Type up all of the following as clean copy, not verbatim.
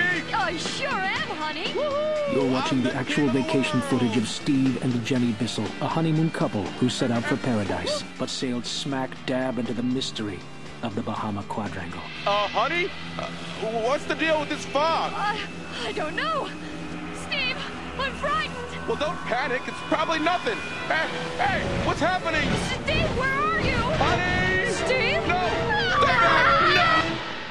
speak! I sure am, honey. You're watching the actual vacation footage of Steve and Jenny Bissell, a honeymoon couple who set out for paradise, but sailed smack dab into the mystery of the Bahama Quadrangle. Honey? What's the deal with this fog? I don't know. Steve, I'm frightened. Well, don't panic. It's probably nothing. Hey, what's happening? Steve, where are you? Honey! Steve? No! No!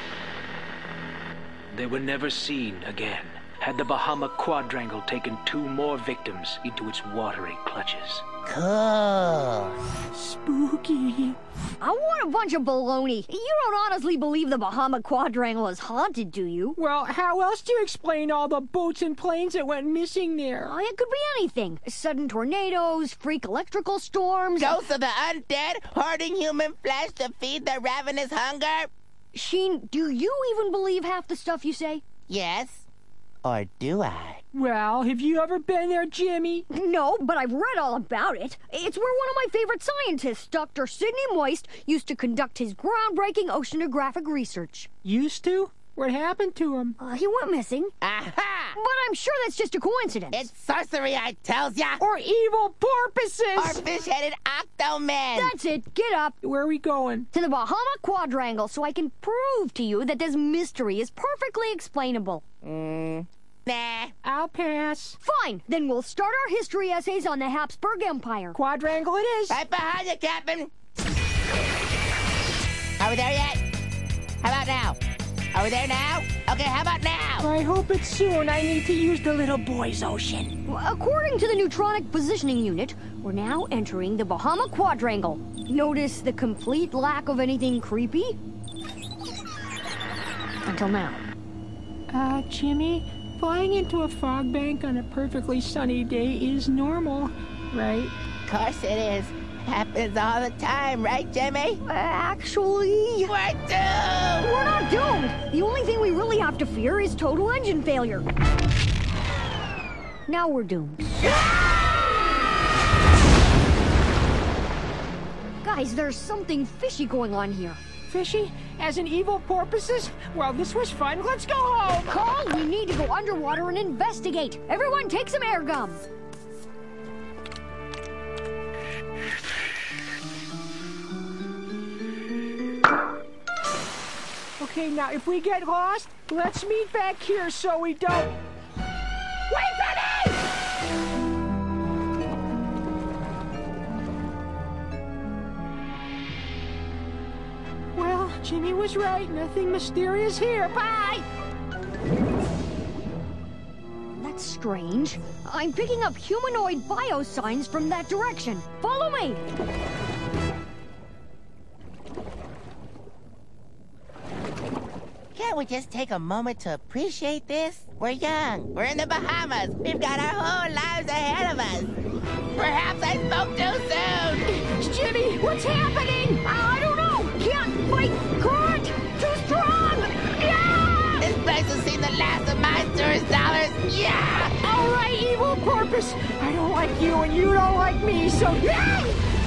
They were never seen again. Had the Bahama Quadrangle taken 2 more victims into its watery clutches. Cool. Spooky. I want a bunch of baloney. You don't honestly believe the Bahama Quadrangle is haunted, do you? Well, how else do you explain all the boats and planes that went missing there? It could be anything. Sudden tornadoes, freak electrical storms. Ghosts of the undead, hoarding human flesh to feed their ravenous hunger? Sheen, do you even believe half the stuff you say? Yes. Or do I? Well, have you ever been there, Jimmy? No, but I've read all about it. It's where one of my favorite scientists, Dr. Sidney Moist, used to conduct his groundbreaking oceanographic research. Used to? What happened to him? He went missing. Aha! But I'm sure that's just a coincidence. It's sorcery, I tells ya! Or evil porpoises! Or fish-headed octomen! That's it. Get up. Where are we going? To the Bahama Quadrangle so I can prove to you that this mystery is perfectly explainable. Nah. I'll pass. Fine. Then we'll start our history essays on the Habsburg Empire. Quadrangle it is. Right behind you, Captain. Are we there yet? How about now? Are we there now? Okay, how about now? I hope it's soon. I need to use the little boy's ocean. According to the Neutronic Positioning Unit, we're now entering the Bahama Quadrangle. Notice the complete lack of anything creepy? Until now. Jimmy, flying into a fog bank on a perfectly sunny day is normal, right? Of course it is. Happens all the time, right, Jimmy? Actually... We're doomed! We're not doomed! The only thing we really have to fear is total engine failure. Now we're doomed. Guys, there's something fishy going on here. Fishy? As in evil porpoises? Well, this was fun. Let's go home! Carl, we need to go underwater and investigate. Everyone take some air gum. Okay, now, if we get lost, let's meet back here so we don't... Wait for me! Well, Jimmy was right. Nothing mysterious here. Bye! That's strange. I'm picking up humanoid biosigns from that direction. Follow me! Can't we just take a moment to appreciate this? We're young. We're in the Bahamas. We've got our whole lives ahead of us. Perhaps I spoke too soon. Jimmy, what's happening? I don't know. Can't fight current. Too strong. Yeah! This place has seen the last of my tourist dollars. Yeah! All right, evil porpoise. I don't like you and you don't like me, so... Yeah!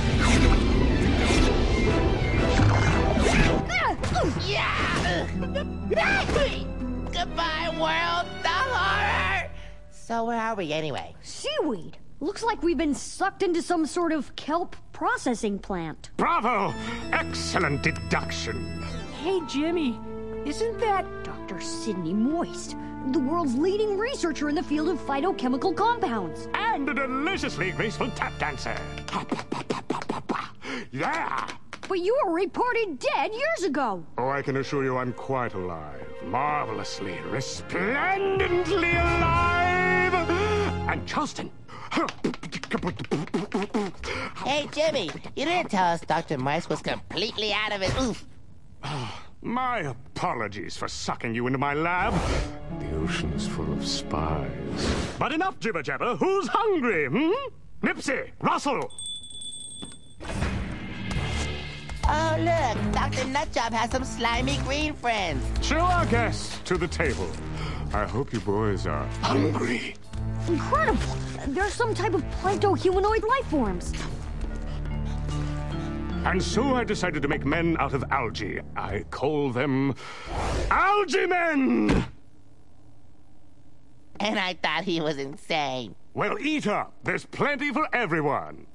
Goodbye, world. The horror. So where are we anyway? Seaweed. Looks like we've been sucked into some sort of kelp processing plant. Bravo! Excellent deduction. Hey, Jimmy, isn't that... Dr. Sidney Moist, the world's leading researcher in the field of phytochemical compounds. And a deliciously graceful tap dancer. Yeah! But you were reported dead years ago. Oh, I can assure you I'm quite alive. Marvelously, resplendently alive! And Charleston. Hey, Jimmy, you didn't tell us Dr. Mice was completely out of it. Oof. My apologies for sucking you into my lab. The ocean is full of spies. But enough jibber-jabber. Who's hungry, Nipsey, Russell. Oh, look, Dr. Nutjob has some slimy green friends. Show our guests to the table. I hope you boys are hungry. Incredible. They're some type of planto-humanoid life forms. And so I decided to make men out of algae. I call them Algae Men! And I thought he was insane. Well, eat up. There's plenty for everyone.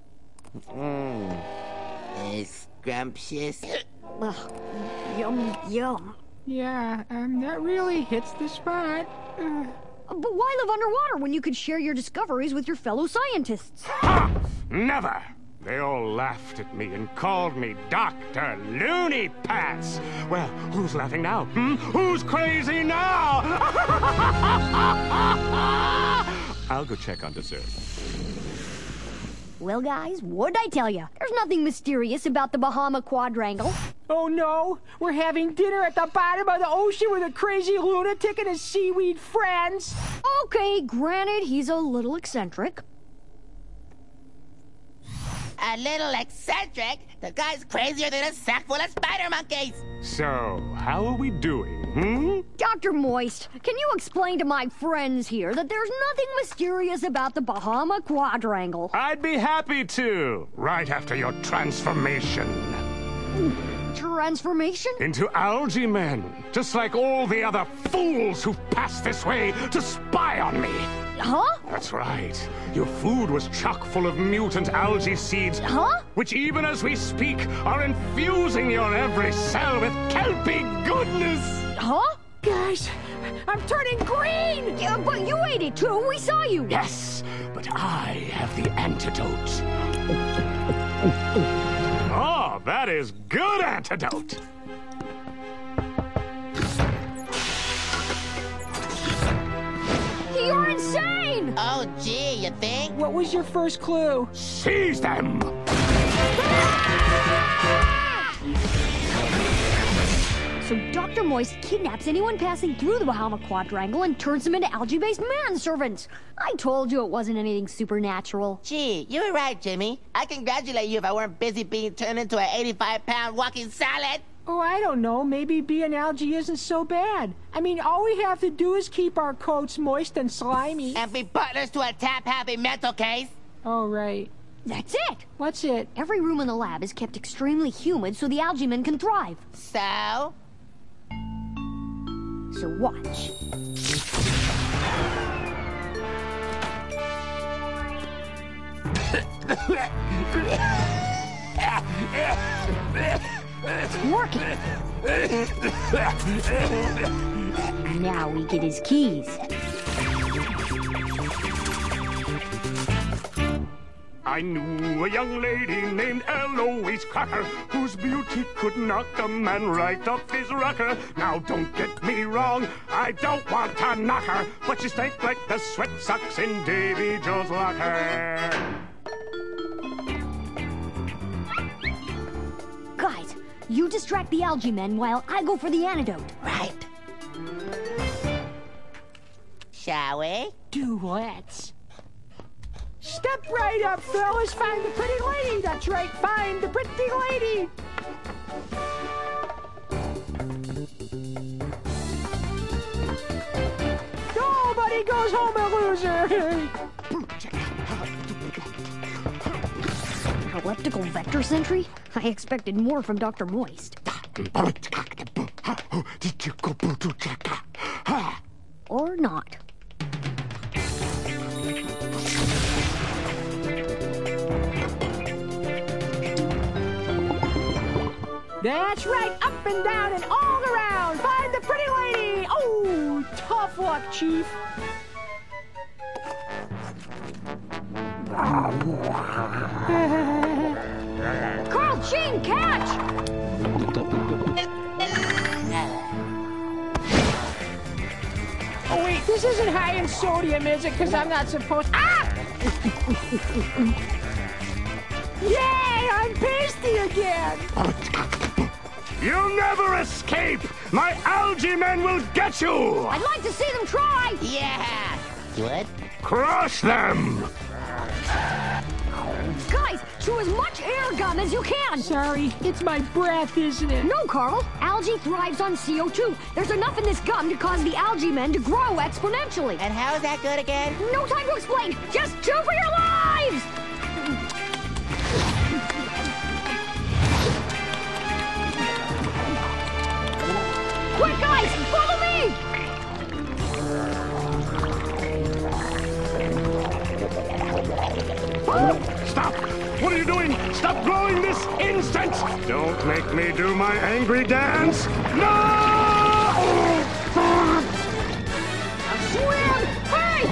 Scrumptious. Ugh, yum, yum. Yeah, that really hits the spot. But why live underwater when you could share your discoveries with your fellow scientists? Ha! Never! They all laughed at me and called me Dr. Looney Pants. Well, who's laughing now? Who's crazy now? I'll go check on dessert. Well, guys, what'd I tell you? There's nothing mysterious about the Bahama Quadrangle. Oh no, we're having dinner at the bottom of the ocean with a crazy lunatic and his seaweed friends. Okay, granted, he's a little eccentric. A little eccentric? The guy's crazier than a sack full of spider monkeys. So, how are we doing, Dr. Moist, can you explain to my friends here that there's nothing mysterious about the Bahama Quadrangle? I'd be happy to, right after your transformation. Transformation? Into algae men, just like all the other fools who've passed this way to spy on me. Huh? That's right. Your food was chock full of mutant algae seeds. Huh? Which even as we speak are infusing your every cell with kelpy goodness. Huh? Guys, I'm turning green! Yeah, but you ate it too. We saw you. Yes, but I have the antidote. Oh, that is good antidote. You're insane! Oh, gee, you think? What was your first clue? Seize them! So Dr. Moist kidnaps anyone passing through the Bahama Quadrangle and turns them into algae-based manservants. I told you it wasn't anything supernatural. Gee, you were right, Jimmy. I'd congratulate you if I weren't busy being turned into an 85-pound walking salad. Oh, I don't know. Maybe being algae isn't so bad. I mean, all we have to do is keep our coats moist and slimy. And be butlers to a tap-happy mental case. Oh, right. That's it! What's it? Every room in the lab is kept extremely humid so the algae men can thrive. So? So watch. It's working. Now we get his keys. I knew a young lady named Eloise Cracker, whose beauty could knock a man right off his rocker. Now don't get me wrong, I don't want to knock her, but she stank like the sweat socks in Davy Jones' locker. Guys, you distract the algae men while I go for the antidote. Right. Shall we? Duets. Step right up, fellas. Find the pretty lady. That's right. Find the pretty lady. Nobody goes home a loser. Elliptical vector sentry? I expected more from Dr. Moist. Or not. That's right. Up and down and all around. Find the pretty lady. Oh, tough luck, Chief. Carl, Gene, catch! Oh, wait. This isn't high in sodium, is it? Because I'm not supposed... Ah! Yay! I'm pasty again! You'll never escape! My algae men will get you! I'd like to see them try! Yeah! What? Crush them! Guys, chew as much air gum as you can! Sorry, it's my breath, isn't it? No, Carl. Algae thrives on CO2. There's enough in this gum to cause the algae men to grow exponentially. And how is that good again? No time to explain. Just chew for your lives! Quick, guys! Follow me! nonsense! Don't make me do my angry dance! No! Swim! Hey!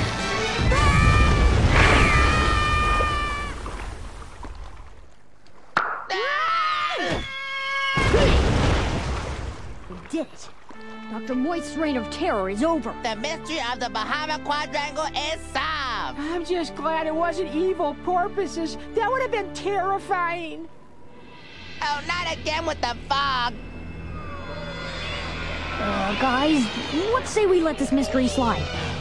We did it. Dr. Moist's reign of terror is over. The mystery of the Bahama Quadrangle is solved. I'm just glad it wasn't evil porpoises. That would have been terrifying. Oh, not again with the fog. Guys, let's say we let this mystery slide.